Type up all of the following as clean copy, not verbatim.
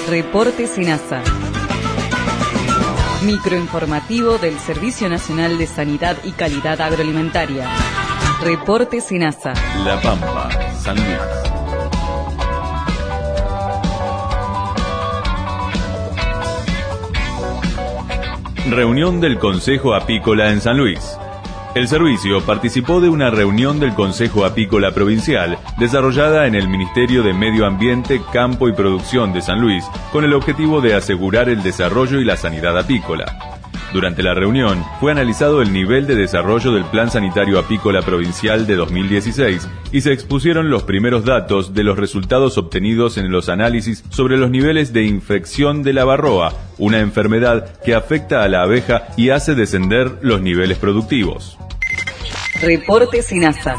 Reporte SENASA. Microinformativo del Servicio Nacional de Sanidad y Calidad Agroalimentaria. Reporte SENASA. La Pampa, San Luis. Reunión del Consejo Apícola en San Luis. El servicio participó de una reunión del Consejo Apícola Provincial desarrollada en el Ministerio de Medio Ambiente, Campo y Producción de San Luis con el objetivo de asegurar el desarrollo y la sanidad apícola. Durante la reunión fue analizado el nivel de desarrollo del Plan Sanitario Apícola Provincial de 2016 y se expusieron los primeros datos de los resultados obtenidos en los análisis sobre los niveles de infección de la varroa, una enfermedad que afecta a la abeja y hace descender los niveles productivos. Reporte SENASA.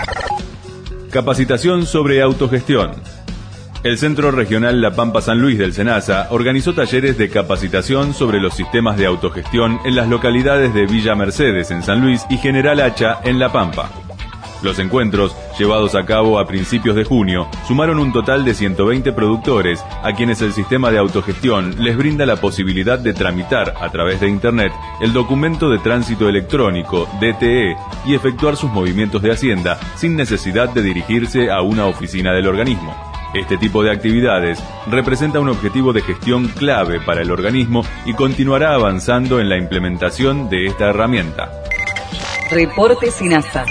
Capacitación sobre autogestión. El Centro Regional La Pampa San Luis del SENASA organizó talleres de capacitación sobre los sistemas de autogestión en las localidades de Villa Mercedes en San Luis y General Hacha en La Pampa. Los encuentros, llevados a cabo a principios de junio, sumaron un total de 120 productores a quienes el sistema de autogestión les brinda la posibilidad de tramitar a través de Internet el documento de tránsito electrónico, DTE, y efectuar sus movimientos de hacienda sin necesidad de dirigirse a una oficina del organismo. Este tipo de actividades representa un objetivo de gestión clave para el organismo y continuará avanzando en la implementación de esta herramienta. Reporte SENASA.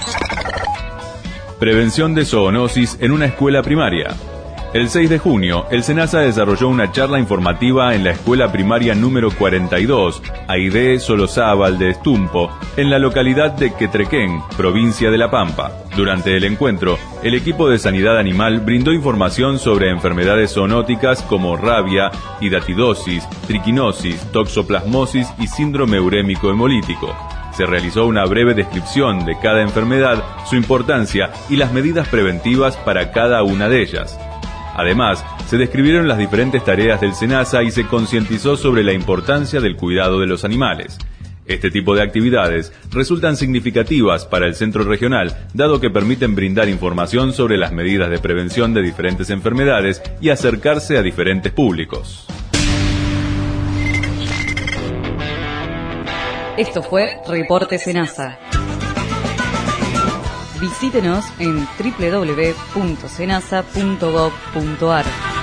Prevención de zoonosis en una escuela primaria. El 6 de junio, el SENASA desarrolló una charla informativa en la escuela primaria número 42, Aide Solozábal de Estumpo, en la localidad de Quetrequén, provincia de La Pampa. Durante el encuentro, el equipo de sanidad animal brindó información sobre enfermedades zoonóticas como rabia, hidatidosis, triquinosis, toxoplasmosis y síndrome urémico hemolítico. Se realizó una breve descripción de cada enfermedad, su importancia y las medidas preventivas para cada una de ellas. Además, se describieron las diferentes tareas del SENASA y se concientizó sobre la importancia del cuidado de los animales. Este tipo de actividades resultan significativas para el centro regional, dado que permiten brindar información sobre las medidas de prevención de diferentes enfermedades y acercarse a diferentes públicos. Esto fue Reporte SENASA. Visítenos en www.senasa.gov.ar.